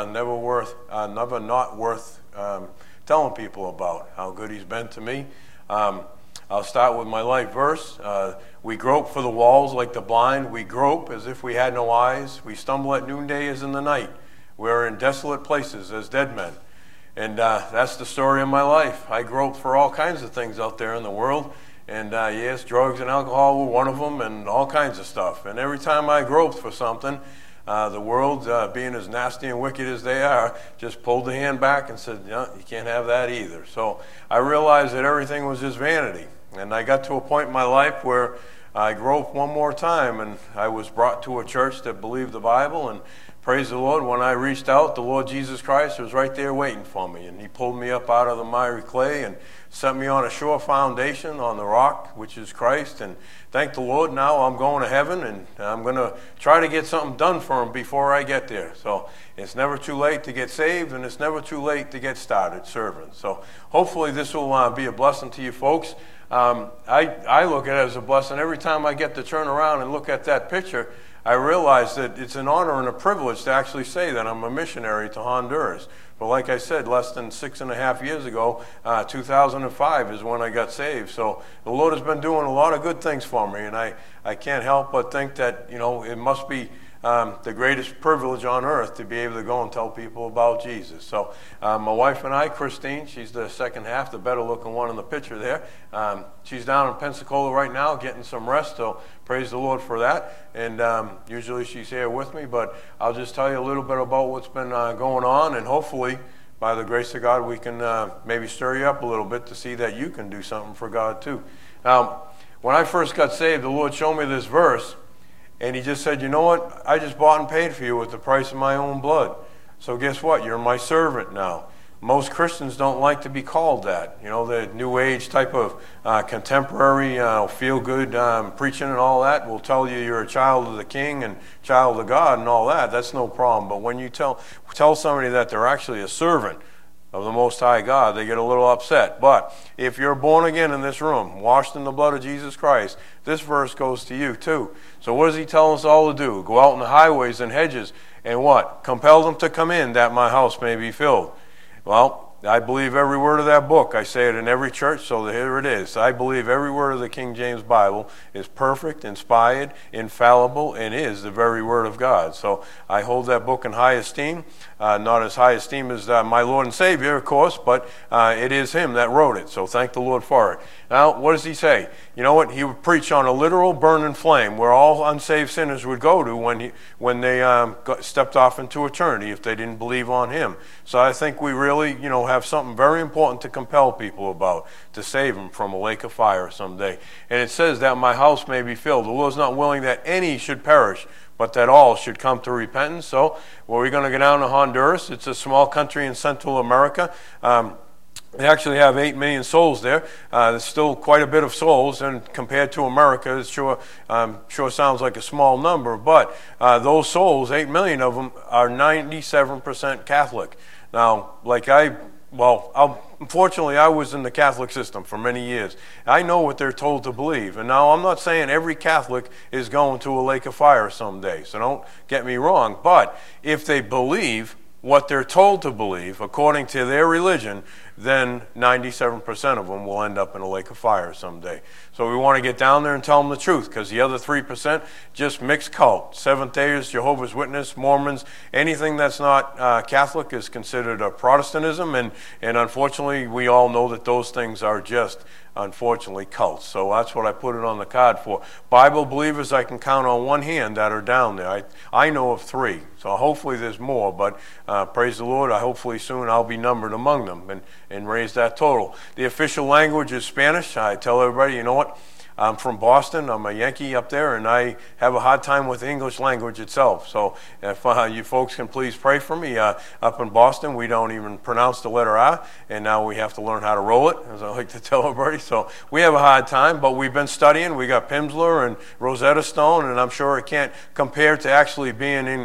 Never not worth telling people about how good he's been to me. I'll start with my life verse. We grope for the walls like the blind. We grope as if we had no eyes. We stumble at noonday as in the night. We're in desolate places as dead men. And that's the story of my life. I groped for all kinds of things out there in the world. And yes, drugs and alcohol were one of them, and all kinds of stuff. And every time I groped for something, the world, being as nasty and wicked as they are, just pulled the hand back and said, no, you can't have that either. So I realized that everything was just vanity. And I got to a point in my life where I groped one more time, and I was brought to a church that believed the Bible. And praise the Lord, when I reached out, the Lord Jesus Christ was right there waiting for me. And he pulled me up out of the miry clay and set me on a sure foundation on the rock, which is Christ. And thank the Lord, now I'm going to heaven, and I'm going to try to get something done for him before I get there. So it's never too late to get saved, and it's never too late to get started serving. So hopefully this will be a blessing to you folks. I look at it as a blessing. Every time I get to turn around and look at that picture, I realize that it's an honor and a privilege to actually say that I'm a missionary to Honduras. But like I said, less than 6.5 years ago, 2005 is when I got saved. So the Lord has been doing a lot of good things for me, and I can't help but think that, it must be the greatest privilege on earth to be able to go and tell people about Jesus. So my wife and I, Christine, she's the second half, the better looking one in the picture there. She's down in Pensacola right now getting some rest, so praise the Lord for that. And usually she's here with me, but I'll just tell you a little bit about what's been going on, and hopefully by the grace of God we can maybe stir you up a little bit to see that you can do something for God too. Now, when I first got saved, the Lord showed me this verse. And he just said, you know what? I just bought and paid for you with the price of my own blood. So guess what? You're my servant now. Most Christians don't like to be called that. The New Age type of contemporary feel-good preaching and all that will tell you you're a child of the King and child of God and all that. That's no problem. But when you tell somebody that they're actually a servant of the Most High God, they get a little upset. But if you're born again in this room, washed in the blood of Jesus Christ, this verse goes to you too. So what does he tell us all to do? Go out in the highways and hedges and what? Compel them to come in that my house may be filled. Well, I believe every word of that book. I say it in every church, so here it is. I believe every word of the King James Bible is perfect, inspired, infallible, and is the very word of God. So I hold that book in high esteem. Not as high esteem as my Lord and Savior, of course, but it is him that wrote it. So thank the Lord for it. Now, what does he say? You know what? He would preach on a literal burning flame where all unsaved sinners would go to when they stepped off into eternity if they didn't believe on him. So I think we really, have something very important to compel people about, to save them from a lake of fire someday. And it says that my house may be filled. The Lord is not willing that any should perish, but that all should come to repentance. So we're going to go down to Honduras. It's a small country in Central America. They actually have 8 million souls there. There's still quite a bit of souls, and compared to America, it sure sounds like a small number. But those souls, 8 million of them, are 97% Catholic. Now, unfortunately, I was in the Catholic system for many years. I know what they're told to believe. And now I'm not saying every Catholic is going to a lake of fire someday, so don't get me wrong. But if they believe what they're told to believe, according to their religion, then 97% of them will end up in a lake of fire someday. So we want to get down there and tell them the truth, because the other 3% just mixed cult. Seventh-Dayers, Jehovah's Witness, Mormons, anything that's not Catholic is considered a Protestantism, and unfortunately we all know that those things are just, unfortunately, cults. So that's what I put it on the card for. Bible believers I can count on one hand that are down there. I know of 3, so hopefully there's more, but praise the Lord, hopefully soon I'll be numbered among them and raise that total. The official language is Spanish. I tell everybody, you know what? I'm from Boston. I'm a Yankee up there, and I have a hard time with the English language itself. So if you folks can please pray for me. Up in Boston, we don't even pronounce the letter R, and now we have to learn how to roll it, as I like to tell everybody. So we have a hard time, but we've been studying. We got Pimsleur and Rosetta Stone, and I'm sure it can't compare to actually being in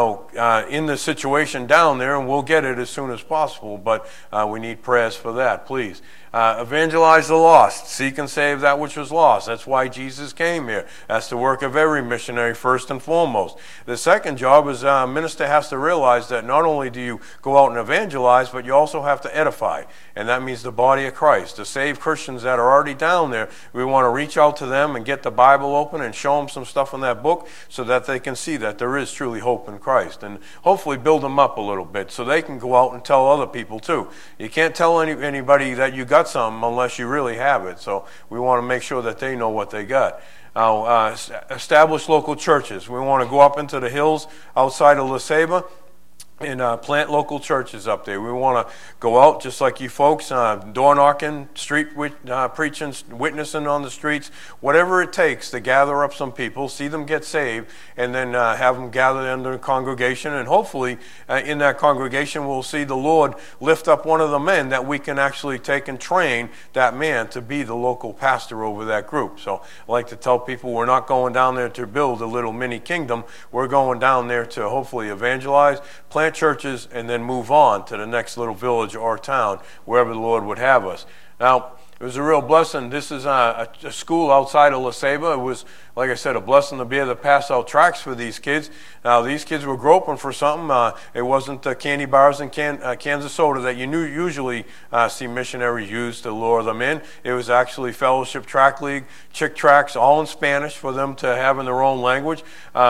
the situation down there, and we'll get it as soon as possible, but we need prayers for that, please. Evangelize the lost, seek and save that which was lost. That's why Jesus came here. That's the work of every missionary first and foremost. The second job is a minister has to realize that not only do you go out and evangelize, but you also have to edify. And that means the body of Christ. To save Christians that are already down there, we want to reach out to them and get the Bible open and show them some stuff in that book so that they can see that there is truly hope in Christ. And hopefully build them up a little bit so they can go out and tell other people too. You can't tell anybody that you got something unless you really have it. So we want to make sure that they know what they got. Now, establish local churches. We want to go up into the hills outside of LeSabre and plant local churches up there. We want to go out just like you folks, door knocking, street preaching, witnessing on the streets, whatever it takes to gather up some people, see them get saved, and then have them gather under a congregation. And hopefully in that congregation we'll see the Lord lift up one of the men that we can actually take and train that man to be the local pastor over that group. So I like to tell people we're not going down there to build a little mini kingdom. We're going down there to hopefully evangelize, plant churches, and then move on to the next little village or town, wherever the Lord would have us. Now, it was a real blessing. This is a school outside of LeSabre. It was, like I said, a blessing to be able to pass out tracts for these kids. Now, these kids were groping for something. It wasn't the candy bars and cans of soda that you usually see missionaries use to lure them in. It was actually Fellowship Track League, Chick Tracts, all in Spanish for them to have in their own language.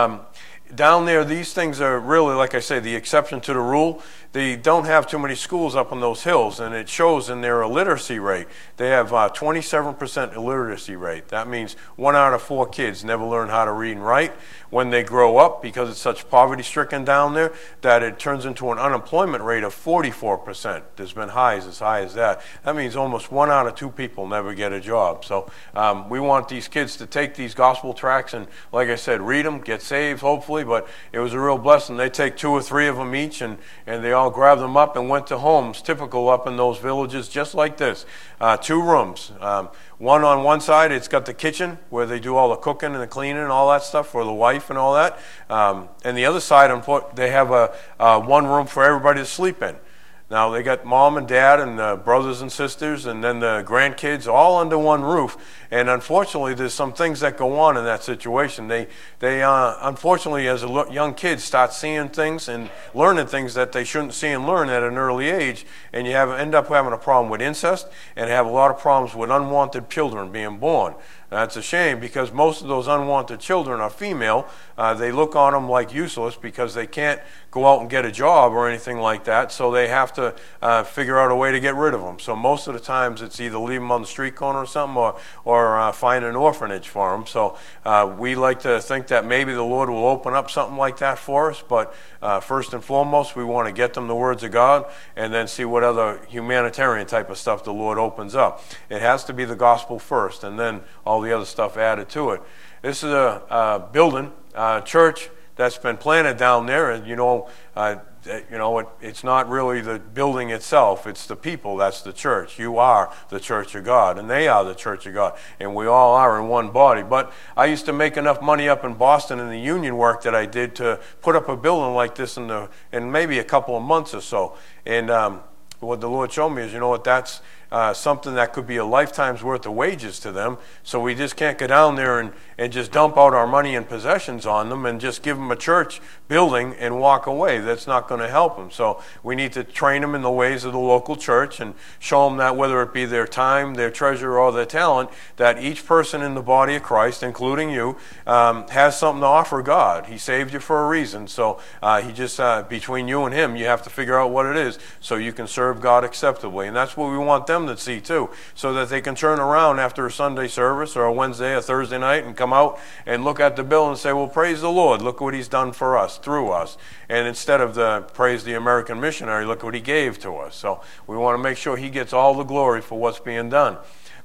Down there, these things are really, like I say, the exception to the rule. They don't have too many schools up on those hills, and it shows in their illiteracy rate. They have 27% illiteracy rate. That means 1 out of 4 kids never learn how to read and write. When they grow up, because it's such poverty-stricken down there, that it turns into an unemployment rate of 44%. There's been highs as high as that. That means almost 1 out of 2 people never get a job. So we want these kids to take these gospel tracts and, like I said, read them, get saved, hopefully. But it was a real blessing. They take 2 or 3 of them each, and they all grabbed them up and went to homes, typical up in those villages, just like this. 2 rooms. One on one side, it's got the kitchen where they do all the cooking and the cleaning and all that stuff for the wife and all that. And the other side, they have one room for everybody to sleep in. Now, they got mom and dad and brothers and sisters and then the grandkids all under one roof. And unfortunately, there's some things that go on in that situation. They unfortunately, as young kids, start seeing things and learning things that they shouldn't see and learn at an early age. And you end up having a problem with incest and have a lot of problems with unwanted children being born. That's a shame because most of those unwanted children are female. They look on them like useless because they can't go out and get a job or anything like that, so they have to figure out a way to get rid of them. So most of the times it's either leave them on the street corner or something or find an orphanage for them. So we like to think that maybe the Lord will open up something like that for us, but first and foremost we want to get them the words of God and then see what other humanitarian type of stuff the Lord opens up. It has to be the gospel first and then all the other stuff added to it. This is a building, church that's been planted down there, and it's not really the building itself, it's the people. That's the church. You are the church of God, and they are the church of God, and we all are in one body. But I used to make enough money up in Boston in the union work that I did to put up a building like this in maybe a couple of months or so. And what the Lord showed me is, that's something that could be a lifetime's worth of wages to them. So we just can't go down there and just dump out our money and possessions on them and just give them a church building and walk away. That's not going to help them. So we need to train them in the ways of the local church and show them that whether it be their time, their treasure, or their talent, that each person in the body of Christ, including you, has something to offer God. He saved you for a reason. So he just, between you and him, you have to figure out what it is so you can serve God acceptably. And that's what we want them to see too, so that they can turn around after a Sunday service or a Wednesday or Thursday night and come out and look at the bill and say, well, praise the Lord, look what he's done for us, through us. And instead of praise the American missionary, look what he gave to us. So we want to make sure he gets all the glory for what's being done.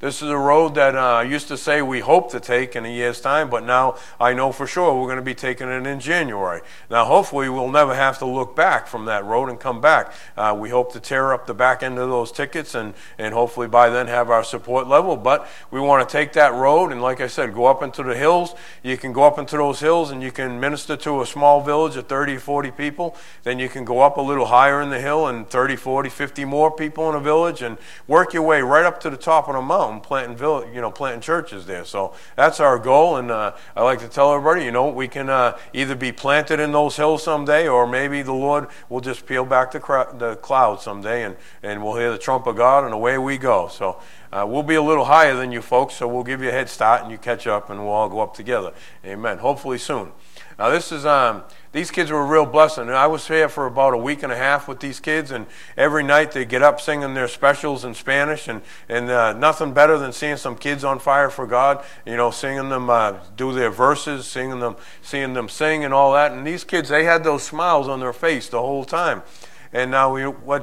This is a road that I used to say we hope to take in a year's time, but now I know for sure we're going to be taking it in January. Now, hopefully, we'll never have to look back from that road and come back. We hope to tear up the back end of those tickets and hopefully by then have our support level. But we want to take that road and, like I said, go up into the hills. You can go up into those hills and you can minister to a small village of 30 or 40 people. Then you can go up a little higher in the hill and 30, 40, 50 more people in a village and work your way right up to the top of the mountain, planting churches there. So that's our goal. And I like to tell everybody, we can either be planted in those hills someday, or maybe the Lord will just peel back the clouds someday and we'll hear the trump of God and away we go. So we'll be a little higher than you folks, so we'll give you a head start and you catch up and we'll all go up together. Amen. Hopefully soon. Now this is these kids were a real blessing. I was here for about a week and a half with these kids, and every night they get up singing their specials in Spanish, and nothing better than seeing some kids on fire for God. Singing them do their verses, seeing them sing and all that. And these kids, they had those smiles on their face the whole time. And now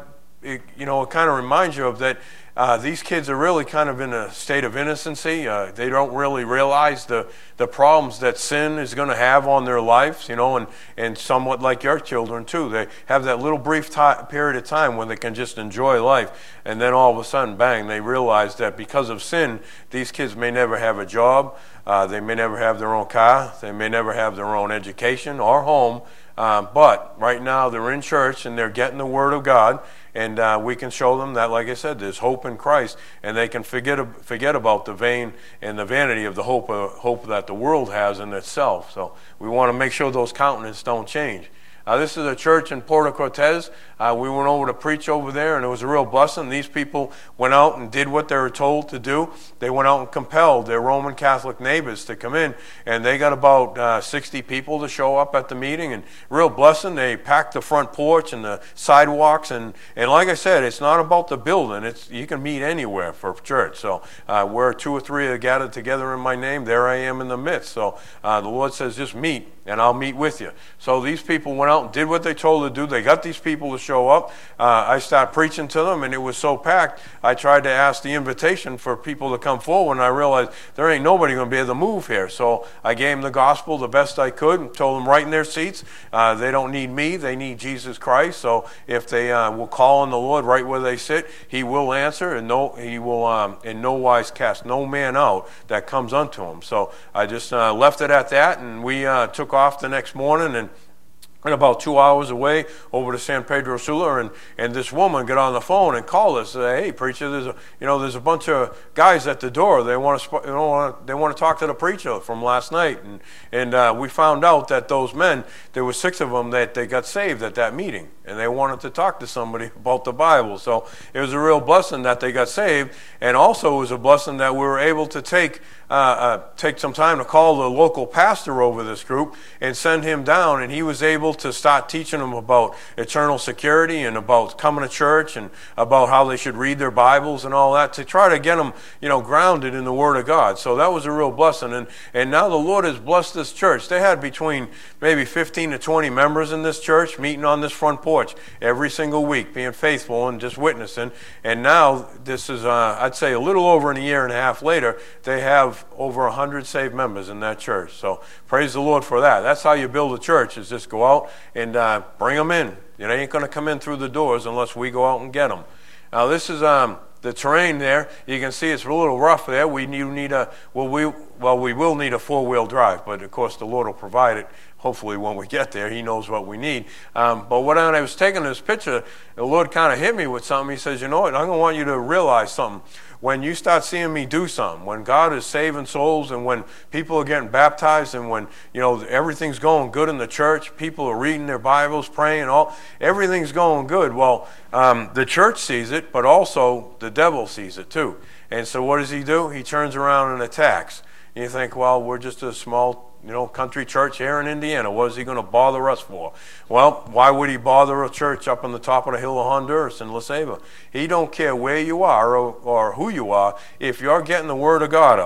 it kind of reminds you of that. These kids are really kind of in a state of innocency. They don't really realize the problems that sin is going to have on their lives, and somewhat like your children too. They have that little brief period of time when they can just enjoy life, and then all of a sudden, bang, they realize that because of sin, these kids may never have a job, they may never have their own car, they may never have their own education or home, but right now they're in church and they're getting the Word of God. And we can show them that, like I said, there's hope in Christ, and they can forget about the vain and the vanity of the hope that the world has in itself. So we want to make sure those countenances don't change. This is a church in Puerto Cortez. We went over to preach over there, and it was a real blessing. These people went out and did what they were told to do. They went out and compelled their Roman Catholic neighbors to come in, and they got about 60 people to show up at the meeting, and real blessing. They packed the front porch and the sidewalks, and like I said, it's not about the building. You can meet anywhere for church. So where 2 or 3 are gathered together in my name, there I am in the midst. So the Lord says, just meet, and I'll meet with you. So these people went out and did what they told to do. They got these people to show up. I started preaching to them, and it was so packed, I tried to ask the invitation for people to come forward, and I realized there ain't nobody going to be able to move here. So I gave them the gospel the best I could and told them right in their seats, they don't need me, they need Jesus Christ. So if they will call on the Lord right where they sit, He will answer, and He will in no wise cast no man out that comes unto Him. So I just left it at that, and we took off the next morning, and about 2 hours away over to San Pedro Sula, and this woman got on the phone and called us and said, "Hey, preacher, there's a bunch of guys at the door. They want to talk to the preacher from last night." And we found out that those men, there were 6 of them that they got saved at that meeting, and they wanted to talk to somebody about the Bible. So it was a real blessing that they got saved, and also it was a blessing that we were able to take some time to call the local pastor over this group and send him down, and he was able to start teaching them about eternal security and about coming to church and about how they should read their Bibles and all that, to try to get them, grounded in the Word of God. So that was a real blessing, and now the Lord has blessed this church. They had between maybe 15 to 20 members in this church meeting on this front porch every single week, being faithful and just witnessing. And now this is, I'd say, a little over a year and a half later, they have over 100 saved members in that church. So praise the Lord for that. That's how you build a church, is just go out and bring them in. They ain't going to come in through the doors unless we go out and get them. Now this is the terrain there. You can see it's a little rough there. We will need a 4-wheel drive, but of course the Lord will provide it. Hopefully when we get there, He knows what we need. But when I was taking this picture, the Lord kind of hit me with something. He says, "You know what? I'm going to want you to realize something. When you start seeing me do something, when God is saving souls, and when people are getting baptized, and when everything's going good in the church, people are reading their Bibles, praying, everything's going good. Well, the church sees it, but also the devil sees it too. And so what does he do? He turns around and attacks. And you think, well, we're just a small country church here in Indiana. What is he going to bother us for? Well, why would he bother a church up on the top of the hill of Honduras in La Ceiba? He don't care where you are or who you are. If you're getting the Word of God out,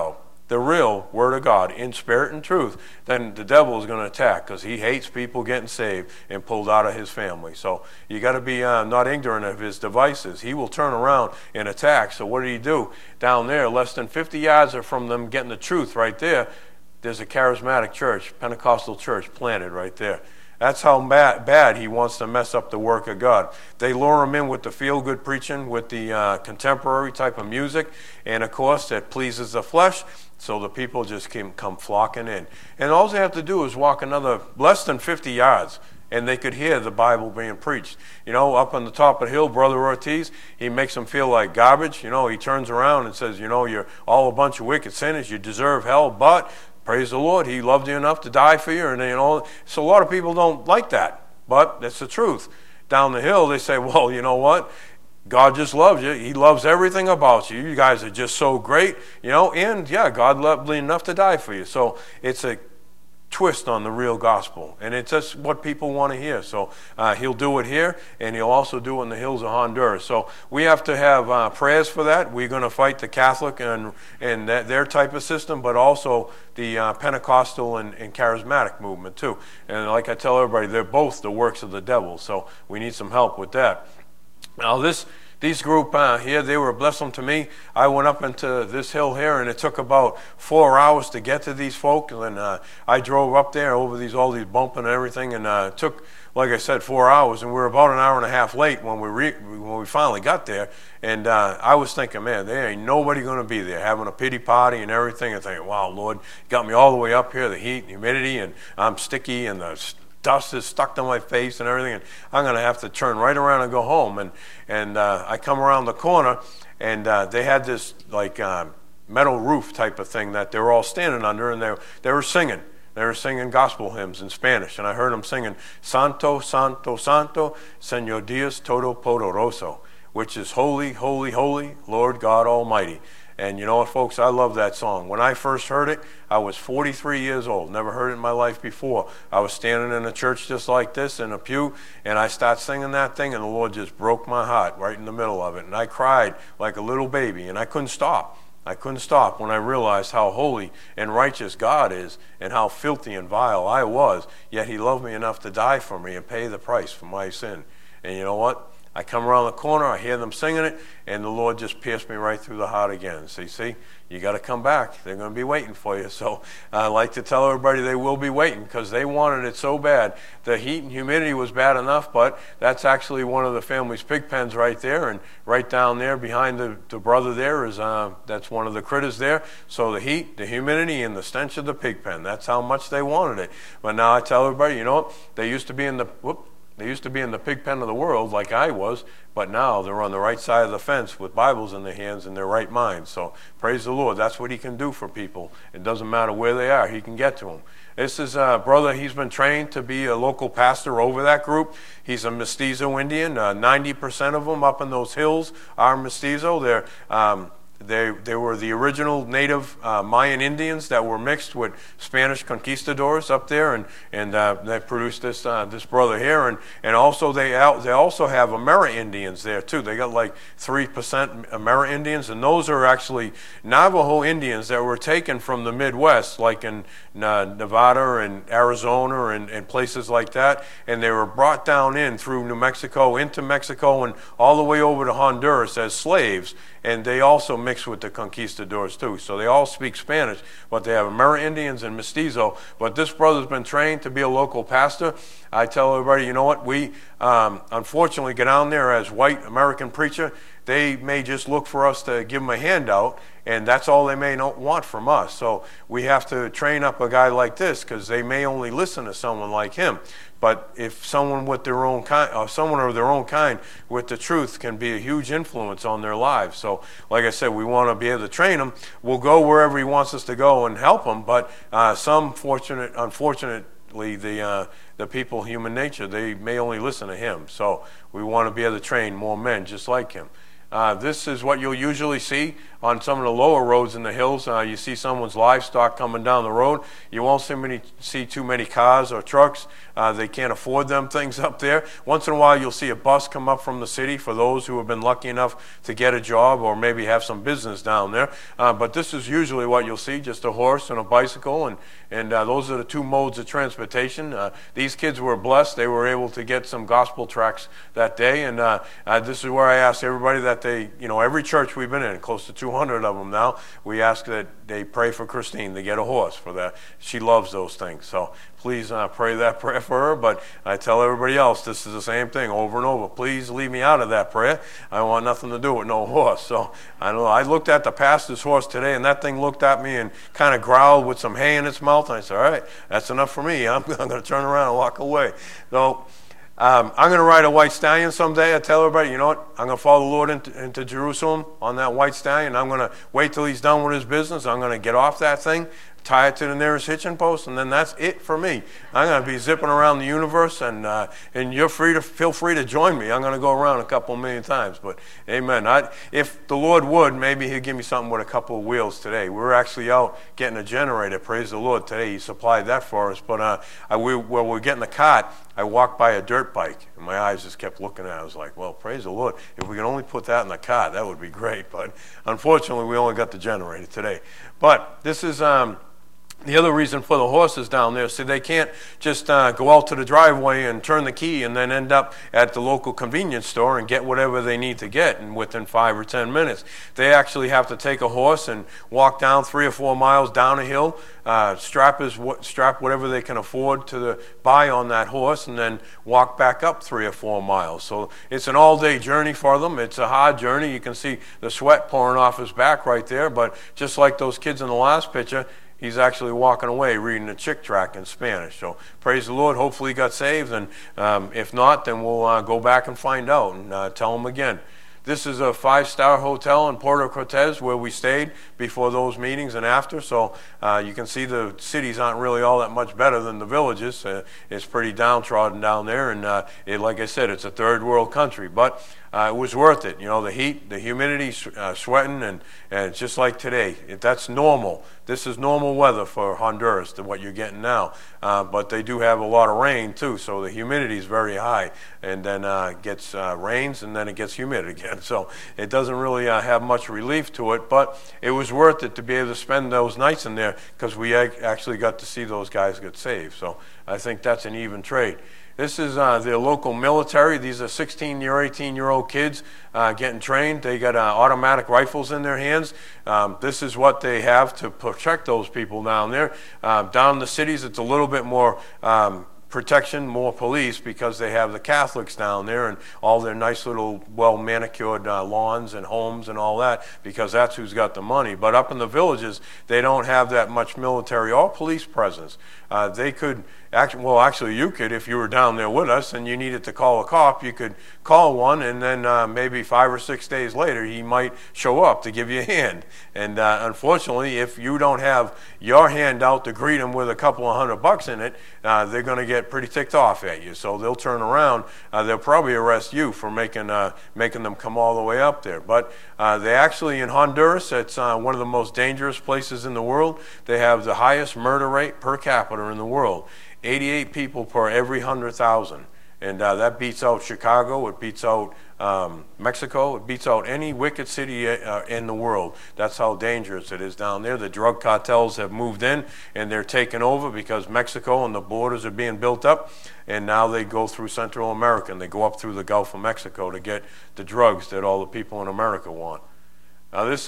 the real Word of God in spirit and truth, then the devil is going to attack, because he hates people getting saved and pulled out of his family. So you got to be not ignorant of his devices. He will turn around and attack. So what did he do? Down there, less than 50 yards from them getting the truth right there, there's a charismatic church, Pentecostal church planted right there. That's how bad he wants to mess up the work of God. They lure him in with the feel-good preaching, with the contemporary type of music, and of course that pleases the flesh, so the people just come flocking in. And all they have to do is walk another less than 50 yards, and they could hear the Bible being preached. You know, up on the top of the hill, Brother Ortiz, he makes them feel like garbage. You know, he turns around and says, you know, you're all a bunch of wicked sinners, you deserve hell, but praise the Lord, he loved you enough to die for you. And you know, so a lot of people don't like that, but that's the truth. Down the hill, they say, well, you know what? God just loves you. He loves everything about you. You guys are just so great, you know, and yeah, God loved you enough to die for you. So it's a twist on the real gospel, and it's just what people want to hear. So he'll do it here, and he'll also do it in the hills of Honduras. So we have to have prayers for that. We're going to fight the Catholic and their type of system, but also the Pentecostal and charismatic movement too. And like I tell everybody, they're both the works of the devil. So we need some help with that. Now these group here, they were a blessing to me. I went up into this hill here, and it took about 4 hours to get to these folk. And I drove up there over all these bumping and everything, and it took, like I said, 4 hours. And we were about an hour and a half late when we finally got there. And I was thinking, man, there ain't nobody going to be there, having a pity party and everything. And thinking, wow, Lord, you got me all the way up here, the heat and humidity, and I'm sticky, and the dust is stuck to my face and everything, and I'm going to have to turn right around and go home. And I come around the corner, and they had this like metal roof type of thing that they were all standing under, and they were singing. They were singing gospel hymns in Spanish, and I heard them singing, Santo, Santo, Santo, Señor Dios Todopoderoso, which is holy, holy, holy, Lord God Almighty. And you know what, folks, I love that song. When I first heard it, I was 43 years old, never heard it in my life before. I was standing in a church just like this in a pew, and I started singing that thing, and the Lord just broke my heart right in the middle of it. And I cried like a little baby, and I couldn't stop. I couldn't stop when I realized how holy and righteous God is, and how filthy and vile I was, yet he loved me enough to die for me and pay the price for my sin. And you know what? I come around the corner, I hear them singing it, and the Lord just pierced me right through the heart again. So you see, you got to come back. They're going to be waiting for you. So I like to tell everybody they will be waiting, because they wanted it so bad. The heat and humidity was bad enough, but that's actually one of the family's pig pens right there, and right down there behind the brother there is that's one of the critters there. So the heat, the humidity, and the stench of the pig pen, that's how much they wanted it. But now I tell everybody, you know what? They used to be in the pig pen of the world like I was, but now they're on the right side of the fence with Bibles in their hands and their right minds. So praise the Lord. That's what he can do for people. It doesn't matter where they are. He can get to them. This is a brother. He's been trained to be a local pastor over that group. He's a Mestizo Indian. 90% of them up in those hills are Mestizo. They were the original native Mayan Indians that were mixed with Spanish conquistadors up there, and they produced this brother here, and also they also have Amerindians there too. They got like 3% Amerindians, and those are actually Navajo Indians that were taken from the Midwest, like in Nevada and Arizona and places like that, and they were brought down in through New Mexico into Mexico and all the way over to Honduras as slaves. And they also mix with the conquistadors too. So they all speak Spanish, but they have Amerindians and Mestizo. But this brother's been trained to be a local pastor. I tell everybody, you know what? We unfortunately get down there as white American preacher. They may just look for us to give them a handout, and that's all they may not want from us. So we have to train up a guy like this, because they may only listen to someone like him. But if someone with their own kind, or someone of their own kind with the truth, can be a huge influence on their lives. So, like I said, we want to be able to train them. We'll go wherever he wants us to go and help them. But unfortunately, the people, human nature, they may only listen to him. So we want to be able to train more men just like him. This is what you'll usually see on some of the lower roads in the hills, you see someone's livestock coming down the road. You won't see too many cars or trucks. They can't afford them things up there. Once in a while, you'll see a bus come up from the city for those who have been lucky enough to get a job or maybe have some business down there. But this is usually what you'll see, just a horse and a bicycle, and those are the two modes of transportation. These kids were blessed. They were able to get some gospel tracts that day, and this is where I ask everybody that they, every church we've been in, close to 200 of them now, we ask that they pray for Christine to get a horse for that. She loves those things. So please pray that prayer for her. But I tell everybody else, this is the same thing over and over. Please leave me out of that prayer. I want nothing to do with no horse. So I don't know. I looked at the pastor's horse today, and that thing looked at me and kind of growled with some hay in its mouth. And I said, all right, that's enough for me. I'm going to turn around and walk away. So I'm going to ride a white stallion someday. I tell everybody, you know what? I'm going to follow the Lord into Jerusalem on that white stallion. I'm going to wait till he's done with his business. I'm going to get off that thing, tie it to the nearest hitching post, and then that's it for me. I'm going to be zipping around the universe, and you're feel free to join me. I'm going to go around a couple million times, but amen. If the Lord would, maybe he'd give me something with a couple of wheels today. We're actually out getting a generator, praise the Lord, today. He supplied that for us, but while we're getting the cart, I walked by a dirt bike, and my eyes just kept looking at it. I was like, well, praise the Lord. If we can only put that in the cart, that would be great, but unfortunately, we only got the generator today. But this is the other reason for the horses down there, so they can't just go out to the driveway and turn the key and then end up at the local convenience store and get whatever they need to get within 5 or 10 minutes. They actually have to take a horse and walk down 3 or 4 miles down a hill, strap whatever they can afford to buy on that horse, and then walk back up 3 or 4 miles. So it's an all-day journey for them. It's a hard journey. You can see the sweat pouring off his back right there, but just like those kids in the last picture, he's actually walking away reading the Chick tract in Spanish. So praise the Lord. Hopefully he got saved. And if not, then we'll go back and find out and tell him again. This is a 5-star hotel in Puerto Cortez where we stayed before those meetings and after. So you can see the cities aren't really all that much better than the villages. It's pretty downtrodden down there. And like I said, it's a third world country. But it was worth it. The heat, the humidity, sweating, and it's just like today. That's normal. This is normal weather for Honduras than what you're getting now. But they do have a lot of rain too, so the humidity is very high. And then it gets rains, and then it gets humid again. So it doesn't really have much relief to it, but it was worth it to be able to spend those nights in there because we actually got to see those guys get saved. So I think that's an even trade. This is the local military. These are 16-year, 18-year-old kids getting trained. They got automatic rifles in their hands. This is what they have to protect those people down there. Down in the cities, it's a little bit more protection, more police, because they have the Catholics down there and all their nice little well-manicured lawns and homes and all that, because that's who's got the money. But up in the villages, they don't have that much military or police presence. They could actually you could, if you were down there with us and you needed to call a cop, you could call one, and then maybe 5 or 6 days later he might show up to give you a hand. And unfortunately, if you don't have your hand out to greet him with a couple of $100 in it, they're going to get pretty ticked off at you. So they'll turn around. They'll probably arrest you for making them come all the way up there. But they actually, in Honduras, it's one of the most dangerous places in the world. They have the highest murder rate per capita in the world. 88 people per every 100,000. And that beats out Chicago. It beats out Mexico. It beats out any wicked city in the world. That's how dangerous it is down there. The drug cartels have moved in, and they're taking over because Mexico and the borders are being built up. And now they go through Central America, and they go up through the Gulf of Mexico to get the drugs that all the people in America want. Now this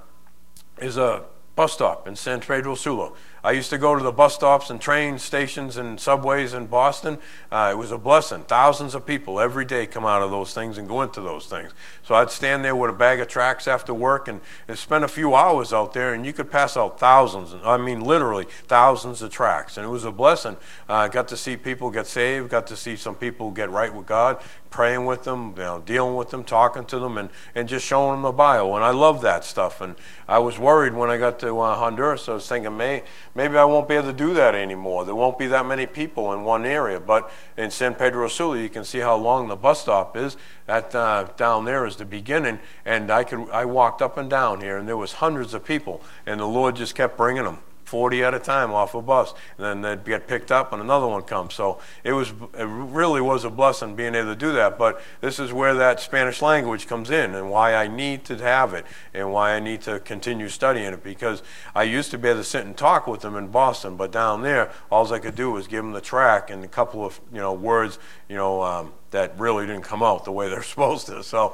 is a bus stop in San Pedro Sula. I used to go to the bus stops and train stations and subways in Boston. It was a blessing. Thousands of people every day come out of those things and go into those things. So I'd stand there with a bag of tracts after work and spend a few hours out there, and you could pass out literally thousands of tracts. And it was a blessing. Got to see people get saved, got to see some people get right with God, praying with them, dealing with them, talking to them, and just showing them the Bible. And I love that stuff. And I was worried when I got to Honduras. I was thinking, maybe I won't be able to do that anymore. There won't be that many people in one area. But in San Pedro Sula, you can see how long the bus stop is. That down there is the beginning. And I walked up and down here, and there was hundreds of people. And the Lord just kept bringing them. 40 at a time off a bus, and then they'd get picked up and another one comes. So it really was a blessing being able to do that. But this is where that Spanish language comes in, and why I need to have it, and why I need to continue studying it, because I used to be able to sit and talk with them in Boston, but down there all I could do was give them the track and a couple of words that really didn't come out the way they're supposed to. So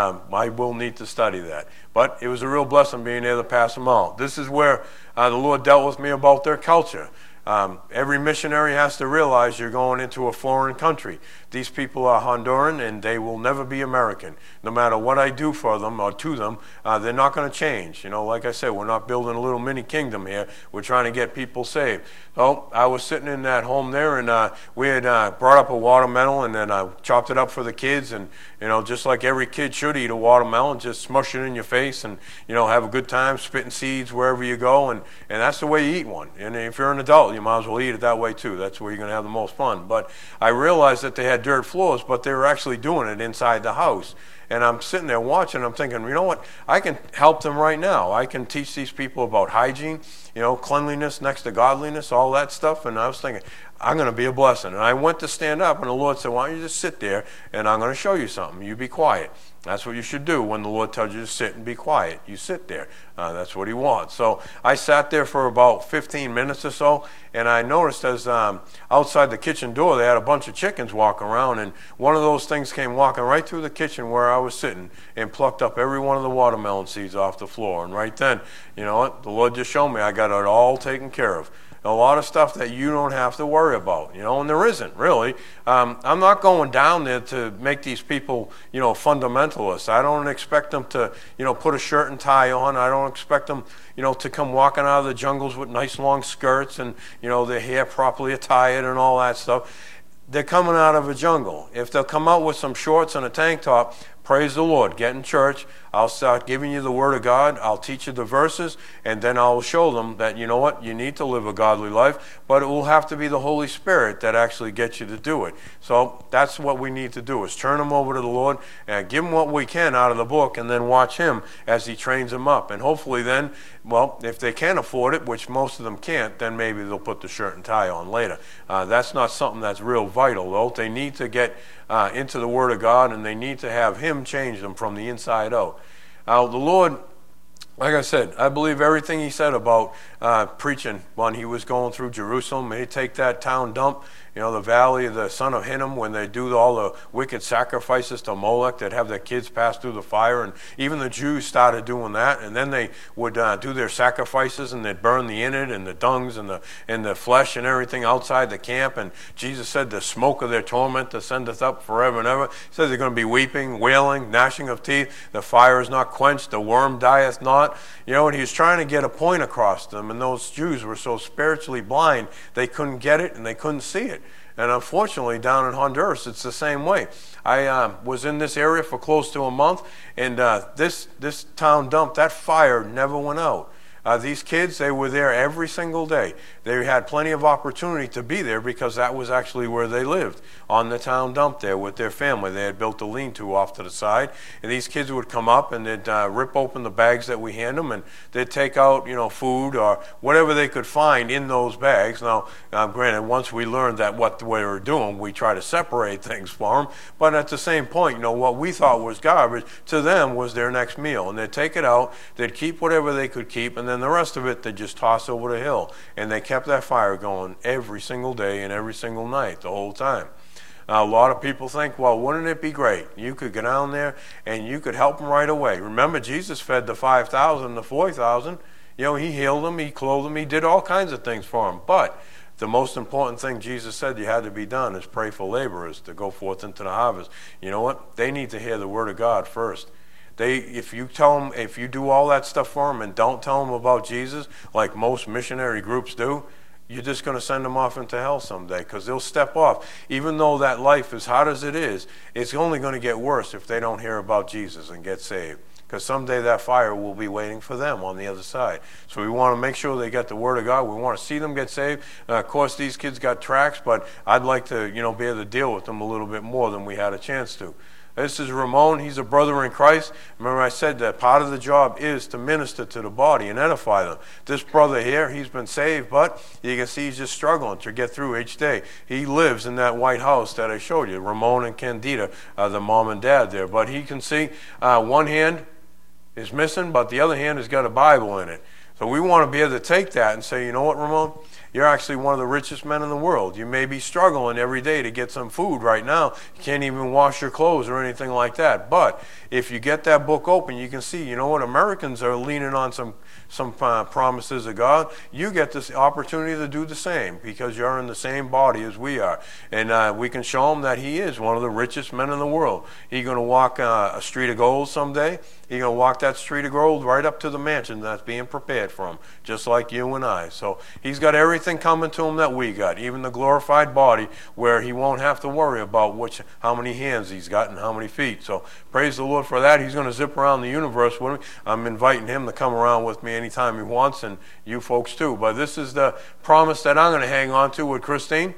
I will need to study that. But it was a real blessing being able to pass them out. This is where the Lord dealt with me about their culture. Every missionary has to realize you're going into a foreign country. These people are Honduran, and they will never be American. No matter what I do for them or to them, they're not going to change. Like I said, we're not building a little mini kingdom here. We're trying to get people saved. So I was sitting in that home there, and we had brought up a watermelon, and then I chopped it up for the kids, and just like every kid should eat a watermelon, just smush it in your face, and have a good time spitting seeds wherever you go, and that's the way you eat one. And if you're an adult, you might as well eat it that way too. That's where you're going to have the most fun. But I realized that they had dirt floors, but they were actually doing it inside the house. And I'm sitting there watching, I'm thinking, you know what, I can help them right now. I can teach these people about hygiene, cleanliness next to godliness, all that stuff. And I was thinking, I'm going to be a blessing. And I went to stand up, and the Lord said, why don't you just sit there, and I'm going to show you something. You be quiet. That's what you should do when the Lord tells you to sit and be quiet. You sit there. That's what he wants. So I sat there for about 15 minutes or so, and I noticed as outside the kitchen door, they had a bunch of chickens walking around, and one of those things came walking right through the kitchen where I was sitting and plucked up every one of the watermelon seeds off the floor. And right then, you know what? The Lord just showed me I got it all taken care of. A lot of stuff that you don't have to worry about, and there isn't really. I'm not going down there to make these people, fundamentalists. I don't expect them to, put a shirt and tie on. I don't expect them, to come walking out of the jungles with nice long skirts and, their hair properly attired and all that stuff. They're coming out of a jungle. If they'll come out with some shorts and a tank top, praise the Lord. Get in church. I'll start giving you the Word of God. I'll teach you the verses, and then I'll show them that, you know what, you need to live a godly life, but it will have to be the Holy Spirit that actually gets you to do it. So that's what we need to do, is turn them over to the Lord and give them what we can out of the book, and then watch Him as He trains them up. And hopefully then, well, if they can afford it, which most of them can't, then maybe they'll put the shirt and tie on later. That's not something that's real vital, though. They need to get into the Word of God, and they need to have Him change them from the inside out. Now, the Lord, like I said, I believe everything He said about preaching when He was going through Jerusalem. He'd take that town dump, the valley of the son of Hinnom, when they do all the wicked sacrifices to Molech, they'd have their kids pass through the fire, and even the Jews started doing that, and then they would do their sacrifices, and they'd burn the innard and the dungs and the flesh and everything outside the camp. And Jesus said the smoke of their torment ascendeth up forever and ever. He says they're going to be weeping, wailing, gnashing of teeth. The fire is not quenched, the worm dieth not. And He was trying to get a point across them, and those Jews were so spiritually blind they couldn't get it and they couldn't see it. And unfortunately, down in Honduras, it's the same way. I was in this area for close to a month, and this town dump, that fire never went out. These kids, they were there every single day. They had plenty of opportunity to be there because that was actually where they lived, on the town dump there with their family. They had built a lean-to off to the side, and these kids would come up and they'd rip open the bags that we hand them, and they'd take out, food or whatever they could find in those bags. Now, granted, once we learned that what we were doing, we try to separate things for them, but at the same point, what we thought was garbage, to them was their next meal, and they'd take it out, they'd keep whatever they could keep, and then the rest of it they just toss over the hill. And they kept that fire going every single day and every single night the whole time. Now, a lot of people think, well, wouldn't it be great? You could get down there and you could help them right away. Remember, Jesus fed the 5,000, the 4,000. He healed them, He clothed them, He did all kinds of things for them. But the most important thing Jesus said you had to be done is pray for laborers to go forth into the harvest. You know what? They need to hear the Word of God first. If you do all that stuff for them and don't tell them about Jesus, like most missionary groups do, you're just going to send them off into hell someday, because they'll step off. Even though that life, as hard as it is, it's only going to get worse if they don't hear about Jesus and get saved. because someday that fire will be waiting for them on the other side. So we want to make sure they get the Word of God. We want to see them get saved. Of course, these kids got tracts, but I'd like to, be able to deal with them a little bit more than we had a chance to. This is Ramon. He's a brother in Christ. Remember I said that part of the job is to minister to the body and edify them. This brother here, he's been saved, but you can see he's just struggling to get through each day. He lives in that white house that I showed you. Ramon and Candida, the mom and dad there. But he can see one hand is missing, but the other hand has got a Bible in it. So we want to be able to take that and say, you know what, Ramon? You're actually one of the richest men in the world. You may be struggling every day to get some food right now. You can't even wash your clothes or anything like that. But if you get that book open, you can see, you know what, Americans are leaning on some promises of God. You get this opportunity to do the same because you're in the same body as we are. And we can show him that he is one of the richest men in the world. He's going to walk a street of gold someday. He's going to walk that street of gold right up to the mansion that's being prepared for him, just like you and I. So he's got everything coming to him that we got, even the glorified body where he won't have to worry about how many hands he's got and how many feet. So praise the Lord for that. He's going to zip around the universe with me. I'm inviting him to come around with me anytime he wants, and you folks too. But this is the promise that I'm going to hang on to with Christine.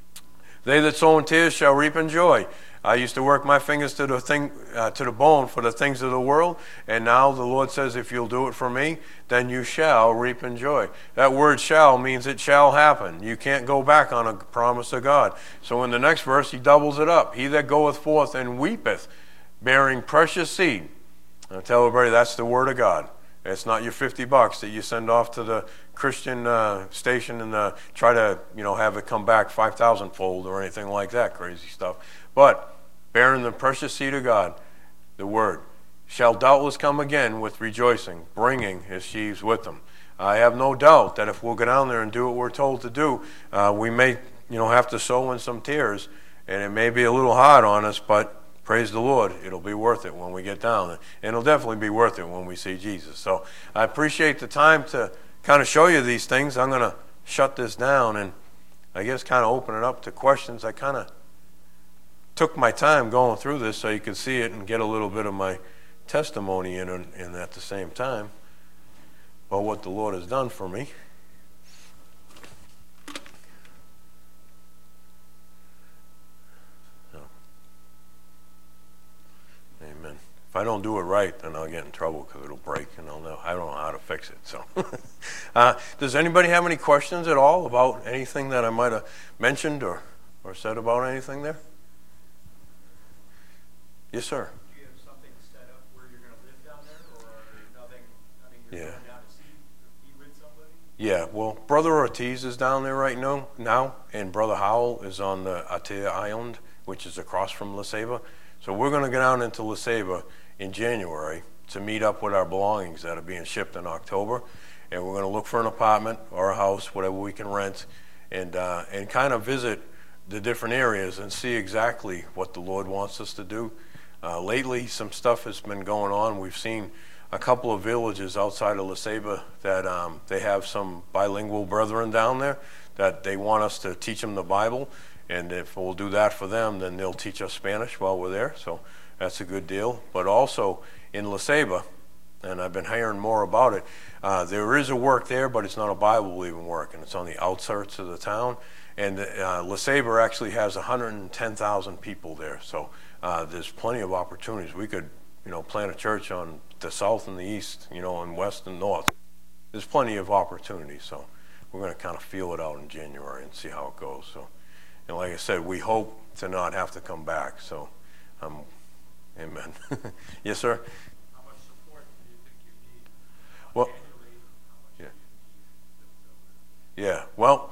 They that sow in tears shall reap in joy. I used to work my fingers to the bone for the things of the world, and now the Lord says, if you'll do it for me, then you shall reap in joy. That word shall means it shall happen. You can't go back on a promise of God. So in the next verse, he doubles it up. He that goeth forth and weepeth, bearing precious seed. I tell everybody that's the word of God. It's not your $50 that you send off to the Christian station and try to have it come back 5,000-fold or anything like that crazy stuff. But bearing the precious seed of God, the word, shall doubtless come again with rejoicing, bringing his sheaves with them. I have no doubt that if we'll go down there and do what we're told to do, we may have to sow in some tears, and it may be a little hard on us, but praise the Lord, it'll be worth it when we get down there. And it'll definitely be worth it when we see Jesus. So I appreciate the time to kind of show you these things. I'm going to shut this down and I guess kind of open it up to questions. I kind of took my time going through this so you could see it and get a little bit of my testimony in at the same time about what the Lord has done for me. Amen. If I don't do it right, then I'll get in trouble because it'll break and I don't know how to fix it. So, does anybody have any questions at all about anything that I might have mentioned or said about anything there? Yes, sir. Do you have something set up where you're going to live down there, or nothing? I mean, you're going down to be with somebody? Yeah, well, Brother Ortiz is down there right now, and Brother Howell is on the Atea Island, which is across from La Ceiba. So we're going to go down into La Ceiba in January to meet up with our belongings that are being shipped in October, and we're going to look for an apartment or a house, whatever we can rent, and kind of visit the different areas and see exactly what the Lord wants us to do. Lately, some stuff has been going on. We've seen a couple of villages outside of La Ceiba that they have some bilingual brethren down there that they want us to teach them the Bible. And if we'll do that for them, then they'll teach us Spanish while we're there. So that's a good deal. But also in La Ceiba, and I've been hearing more about it, there is a work there, but it's not a Bible-believing work, and it's on the outskirts of the town. And La Ceiba actually has 110,000 people there. So there's plenty of opportunities. We could, plant a church on the south and the east, and west and north. There's plenty of opportunities. So we're going to kind of feel it out in January and see how it goes. So, and like I said, we hope to not have to come back. So, amen. Yes, sir. How much support do you think you need? Well, yeah. Well,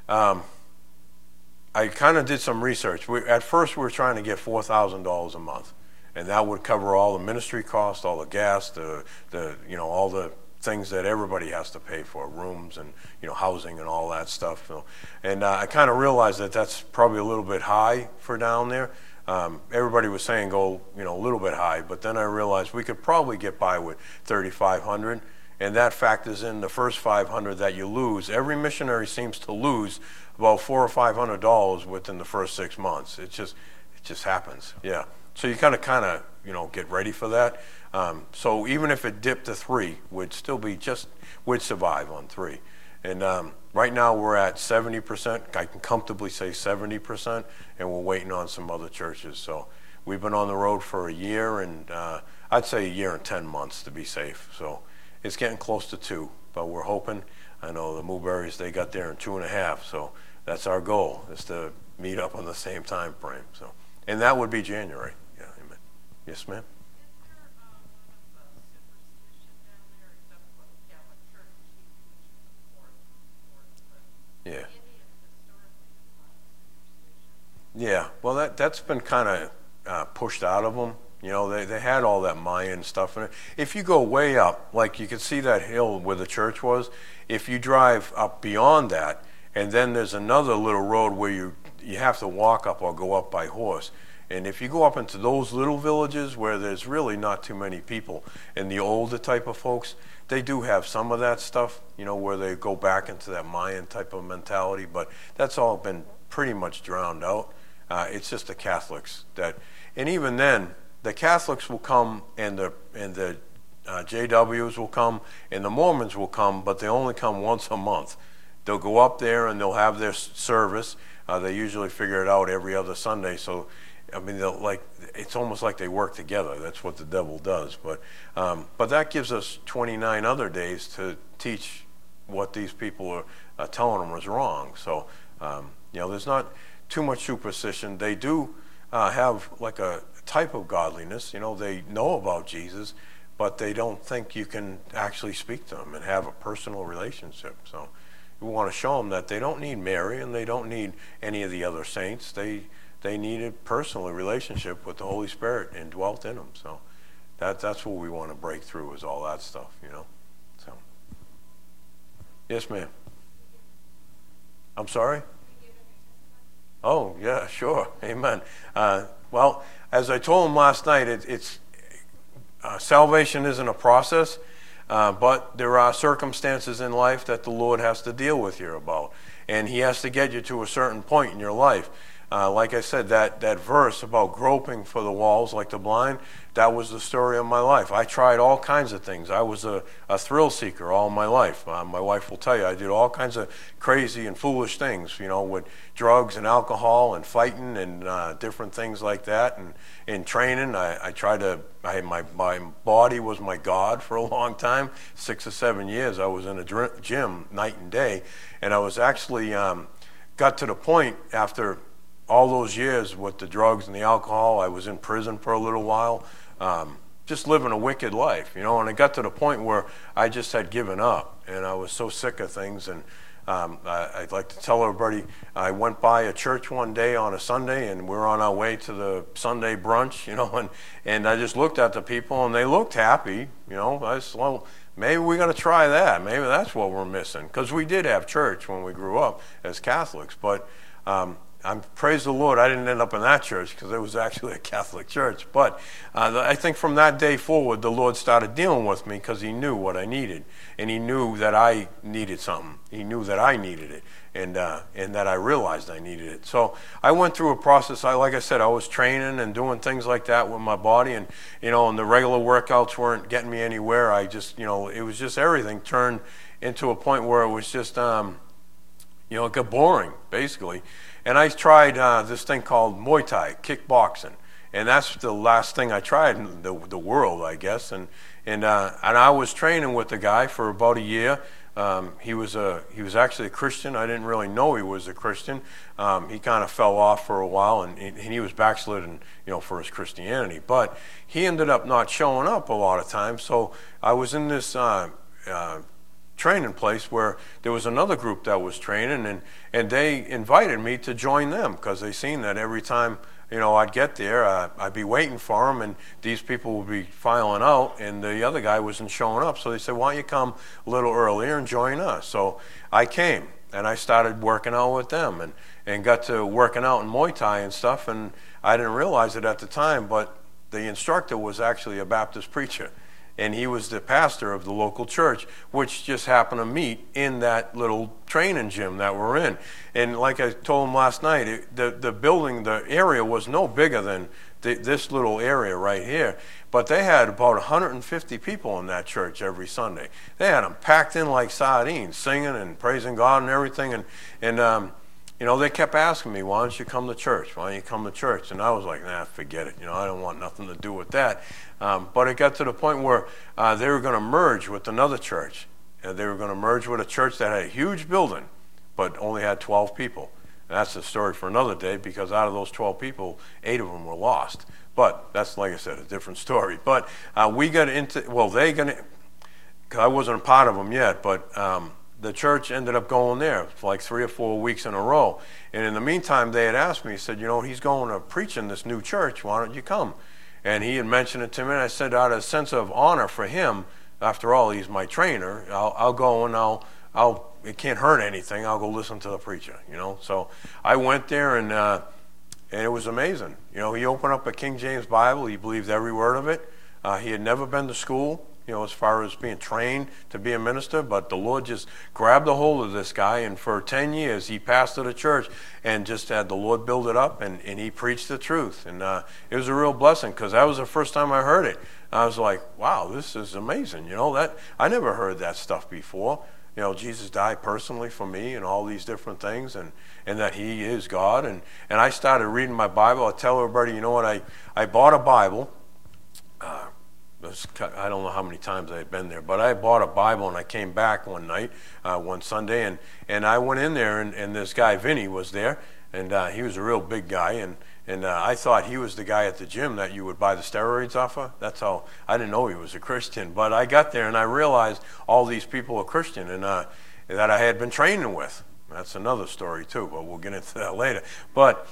I kind of did some research. At first, we were trying to get $4,000 a month, and that would cover all the ministry costs, all the gas, all the things that everybody has to pay for, rooms and housing and all that stuff. And I kind of realized that that's probably a little bit high for down there. Everybody was saying go a little bit high, but then I realized we could probably get by with $3,500, and that factors in the first $500 that you lose. Every missionary seems to lose about $400 or $500 within the first 6 months. It just happens. Yeah. So you gotta kind of, get ready for that. So even if it dipped to 3, we'd survive on 3. And right now we're at 70%. I can comfortably say 70%, and we're waiting on some other churches. So we've been on the road for a year, and I'd say a year and 10 months to be safe. So it's getting close to 2, but we're hoping. I know the Mooberries, they got there in 2.5, so that's our goal, is to meet up on the same time frame. So, and that would be January. Yeah, amen. Yes, ma'am. Yeah. Yeah. Well, that's been kind of pushed out of them. They had all that Mayan stuff in it. If you go way up, like you can see that hill where the church was, if you drive up beyond that, and then there's another little road where you have to walk up or go up by horse. And if you go up into those little villages where there's really not too many people, and the older type of folks, they do have some of that stuff, where they go back into that Mayan type of mentality, but that's all been pretty much drowned out. It's just the Catholics and even then, the Catholics will come, and the JWs will come, and the Mormons will come, but they only come once a month. They'll go up there and they'll have their service. They usually figure it out every other Sunday. So, it's almost like they work together. That's what the devil does. But that gives us 29 other days to teach what these people are telling them is wrong. So, there's not too much superstition. They do have like a type of godliness. They know about Jesus, but they don't think you can actually speak to them and have a personal relationship. So we want to show them that they don't need Mary and they don't need any of the other saints. They need a personal relationship with the Holy Spirit and dwelt in them. So that's what we want to break through, is all that stuff, So, yes, ma'am. I'm sorry? Oh, yeah, sure. Amen. Well, as I told him last night, it's salvation isn't a process, but there are circumstances in life that the Lord has to deal with you about, and He has to get you to a certain point in your life. Like I said, that verse about groping for the walls like the blind, that was the story of my life. I tried all kinds of things. I was a thrill seeker all my life. My wife will tell you, I did all kinds of crazy and foolish things, with drugs and alcohol and fighting and different things like that. And in training, my body was my God for a long time. 6 or 7 years I was in a gym night and day. And I was actually got to the point after all those years with the drugs and the alcohol. I was in prison for a little while, just living a wicked life, and it got to the point where I just had given up, and I was so sick of things. And I'd like to tell everybody, I went by a church one day on a Sunday, and we're on our way to the Sunday brunch, and I just looked at the people, and they looked happy, I said, well, maybe we got to try that. Maybe that's what we're missing, because we did have church when we grew up as Catholics, but praise the Lord, I didn't end up in that church, because it was actually a Catholic church. But I think from that day forward, the Lord started dealing with me, because He knew what I needed, and He knew that I needed something. He knew that I needed it, and that I realized I needed it. So I went through a process. Like I said, I was training and doing things like that with my body, and and the regular workouts weren't getting me anywhere. I just, it was just everything turned into a point where it was just, it got boring, basically. And I tried this thing called Muay Thai, kickboxing, and that's the last thing I tried in the world, I guess. And I was training with the guy for about a year. He was actually a Christian. I didn't really know he was a Christian. He kind of fell off for a while, and he was backslidden, for his Christianity. But he ended up not showing up a lot of times. So I was in this training place where there was another group that was training, and they invited me to join them, because they seen that every time I'd get there, I'd be waiting for them, and these people would be filing out, and the other guy wasn't showing up. So they said, why don't you come a little earlier and join us? So I came, and I started working out with them, and got to working out in Muay Thai and stuff, and I didn't realize it at the time, but the instructor was actually a Baptist preacher. And he was the pastor of the local church, which just happened to meet in that little training gym that we're in. And like I told him last night, the building, the area was no bigger than this little area right here. But they had about 150 people in that church every Sunday. They had them packed in like sardines, singing and praising God and everything. And they kept asking me, why don't you come to church? Why don't you come to church? And I was like, nah, forget it. I don't want nothing to do with that. But it got to the point where they were going to merge with another church. They were going to merge with a church that had a huge building, but only had 12 people. And that's a story for another day, because out of those 12 people, 8 of them were lost. But that's, like I said, a different story. But we got into, because I wasn't a part of them yet, but the church ended up going there for like 3 or 4 weeks in a row. And in the meantime, they had asked me, said, he's going to preach in this new church. Why don't you come? And he had mentioned it to me, and I said, out of a sense of honor for him, after all, he's my trainer, I'll go and it can't hurt anything. I'll go listen to the preacher, So I went there, and it was amazing. He opened up a King James Bible. He believed every word of it. He had never been to school, as far as being trained to be a minister, but the Lord just grabbed a hold of this guy, and for 10 years he pastored a church and just had the Lord build it up, and he preached the truth. And it was a real blessing, because that was the first time I heard it. I was like, wow, this is amazing. That I never heard that stuff before. Jesus died personally for me and all these different things, and that he is God. And I started reading my Bible. I tell everybody, I bought a Bible. I don't know how many times I had been there, but I bought a Bible, and I came back one night, one Sunday, and I went in there, and this guy, Vinny, was there, and he was a real big guy, and I thought he was the guy at the gym that you would buy the steroids off of. That's how, I didn't know he was a Christian, but I got there, and I realized all these people are Christian, and that I had been training with. That's another story, too, but we'll get into that later. But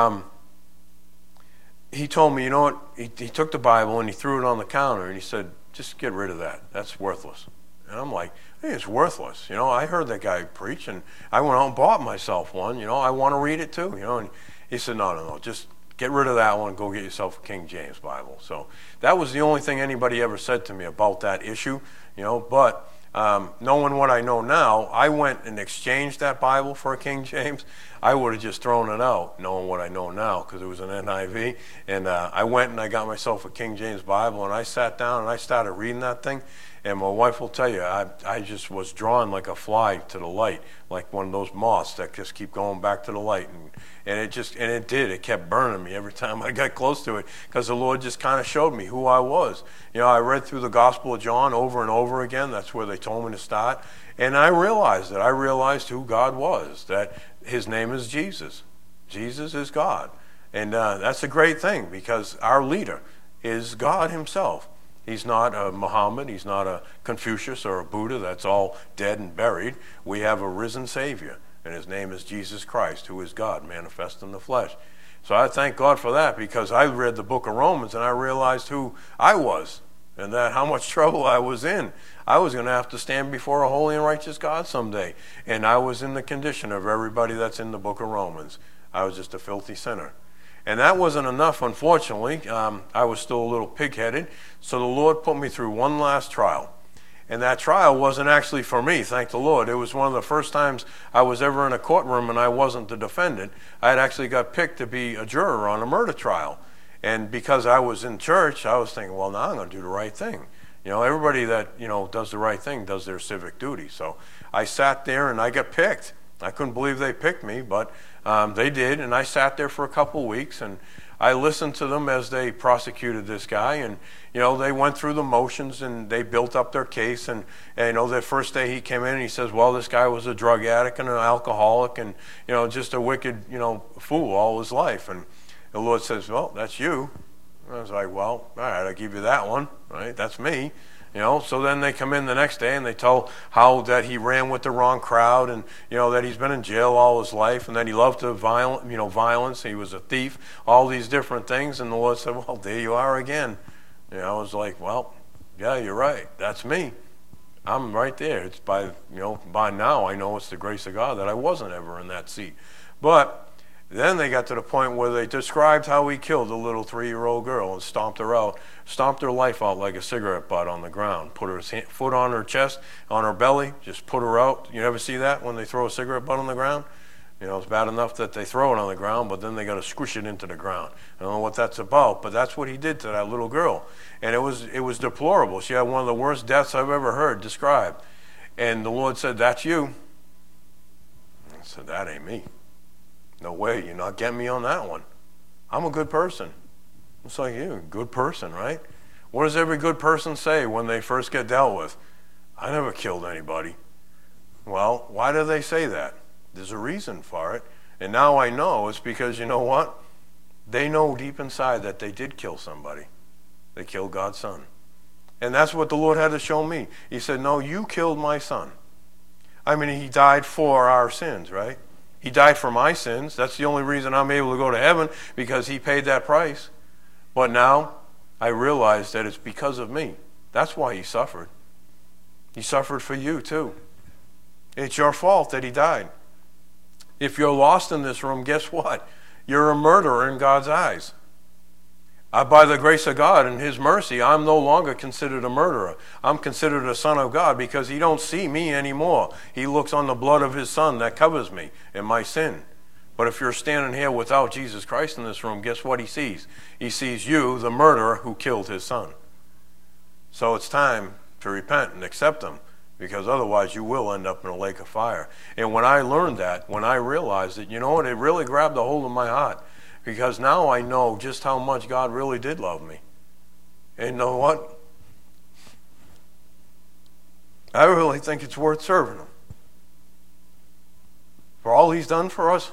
he told me, he took the Bible and he threw it on the counter, and he said, just get rid of that. That's worthless. And I'm like, hey, it's worthless. I heard that guy preach, and I went out and bought myself one. I want to read it too. And he said, no, just get rid of that one and go get yourself a King James Bible. So that was the only thing anybody ever said to me about that issue. But knowing what I know now, I went and exchanged that Bible for a King James. I would have just thrown it out, knowing what I know now, because it was an NIV. And I went and I got myself a King James Bible, and I sat down and I started reading that thing. And my wife will tell you, I just was drawn like a fly to the light, like one of those moths that just keep going back to the light. And it did. It kept burning me every time I got close to it, because the Lord just kind of showed me who I was. I read through the Gospel of John over and over again. That's where they told me to start. And I realized that. I realized who God was, that his name is Jesus. Jesus is God. And that's a great thing, because our leader is God himself. He's not a Muhammad. He's not a Confucius or a Buddha. That's all dead and buried. We have a risen Savior, and his name is Jesus Christ, who is God manifest in the flesh. So I thank God for that, because I read the book of Romans, and I realized who I was, and that how much trouble I was in. I was going to have to stand before a holy and righteous God someday, and I was in the condition of everybody that's in the book of Romans. I was just a filthy sinner. And that wasn't enough, unfortunately. I was still a little pig-headed, so the Lord put me through one last trial. And that trial wasn't actually for me, thank the Lord. It was one of the first times I was ever in a courtroom and I wasn't the defendant. I had actually got picked to be a juror on a murder trial. And because I was in church, I was thinking, well, now I'm going to do the right thing. Everybody that, does the right thing does their civic duty. So I sat there and I got picked. I couldn't believe they picked me, but they did. And I sat there for a couple weeks, and I listened to them as they prosecuted this guy. And, they went through the motions, and they built up their case. And the first day he came in, and he says, well, this guy was a drug addict and an alcoholic and, just a wicked, fool all his life. And the Lord says, well, that's you. And I was like, well, all right, I'll give you that one, right? That's me. So then they come in the next day and they tell how that he ran with the wrong crowd, and that he's been in jail all his life, and that he loved to violence. He was a thief, all these different things. And the Lord said, well, there you are again. I was like, well, yeah, you're right. That's me. I'm right there. It's by now I know it's the grace of God that I wasn't ever in that seat. But then they got to the point where they described how he killed a little 3-year-old girl and stomped her life out like a cigarette butt on the ground, put her foot on her chest, on her belly, just put her out. You ever see that when they throw a cigarette butt on the ground? You know, it's bad enough that they throw it on the ground, but then they got to squish it into the ground. I don't know what that's about, but that's what he did to that little girl. And it was deplorable. She had one of the worst deaths I've ever heard described. And the Lord said, "That's you." I said, "That ain't me. No way, you're not getting me on that one. I'm a good person." It's like, you're a good person, right? What does every good person say when they first get dealt with? "I never killed anybody." Well, why do they say that? There's a reason for it. And now I know it's because, you know what? They know deep inside that they did kill somebody. They killed God's son. And that's what the Lord had to show me. He said, "No, you killed my son." I mean, he died for our sins, right? He died for my sins. That's the only reason I'm able to go to heaven, because he paid that price. But now I realize that it's because of me. That's why he suffered. He suffered for you too. It's your fault that he died. If you're lost in this room, guess what? You're a murderer in God's eyes. By the grace of God and his mercy, I'm no longer considered a murderer. I'm considered a son of God because he don't see me anymore. He looks on the blood of his son that covers me and my sin. But if you're standing here without Jesus Christ in this room, guess what he sees? He sees you, the murderer who killed his son. So it's time to repent and accept him, because otherwise you will end up in a lake of fire. And when I learned that, when I realized it, you know what, it really grabbed a hold of my heart, because now I know just how much God really did love me. And you know what? I really think it's worth serving him. For all he's done for us,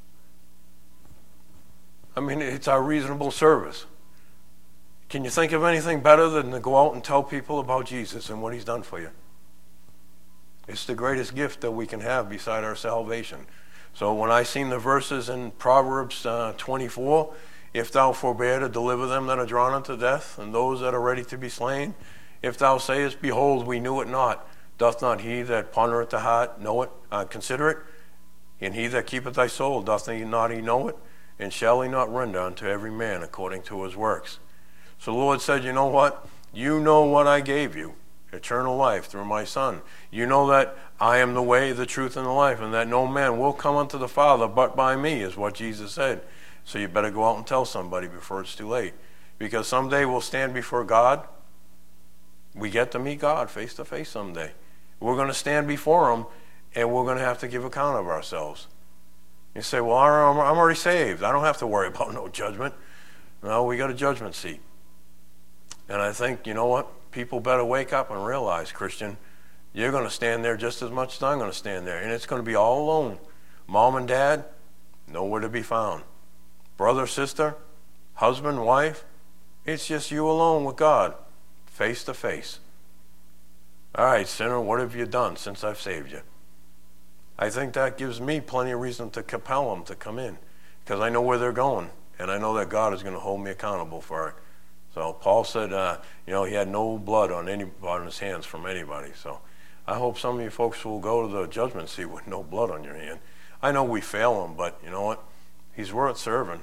I mean, it's our reasonable service. Can you think of anything better than to go out and tell people about Jesus and what he's done for you? It's the greatest gift that we can have beside our salvation. So when I seen the verses in Proverbs 24, "If thou forbear to deliver them that are drawn unto death, and those that are ready to be slain, if thou sayest, Behold, we knew it not, doth not he that pondereth the heart know it, consider it? And he that keepeth thy soul, doth not he know it? And shall he not render unto every man according to his works?" So the Lord said, you know what? You know what I gave you. Eternal life through my son. You know that I am the way, the truth, and the life, and that no man will come unto the Father but by me, is what Jesus said. So you better go out and tell somebody before it's too late. Because someday we'll stand before God. We get to meet God face to face someday. We're going to stand before him, and we're going to have to give account of ourselves. You say, "Well, I'm already saved. I don't have to worry about no judgment." No, we got a judgment seat. And I think, you know what? People better wake up and realize, Christian, you're going to stand there just as much as I'm going to stand there. And it's going to be all alone. Mom and dad, nowhere to be found. Brother, sister, husband, wife, it's just you alone with God, face to face. All right, sinner, what have you done since I've saved you? I think that gives me plenty of reason to compel them to come in, because I know where they're going, and I know that God is going to hold me accountable for it. So Paul said, he had no blood on his hands from anybody. So I hope some of you folks will go to the judgment seat with no blood on your hand. I know we fail him, but you know what? He's worth serving.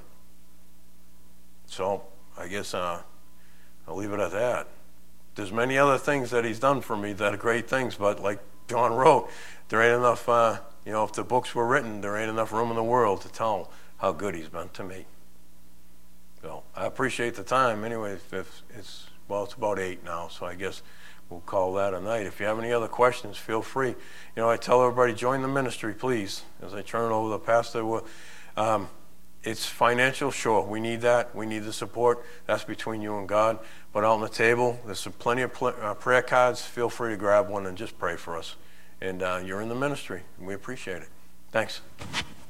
So I guess I'll leave it at that. There's many other things that he's done for me that are great things, but like John wrote, there ain't enough, if the books were written, there ain't enough room in the world to tell how good he's been to me. So I appreciate the time. Anyway, it's about 8 now, so I guess we'll call that a night. If you have any other questions, feel free. I tell everybody, join the ministry, please. As I turn it over to the pastor, it's financial, sure. We need that. We need the support. That's between you and God. But out on the table, there's plenty of prayer cards. Feel free to grab one and just pray for us. And you're in the ministry, and we appreciate it. Thanks.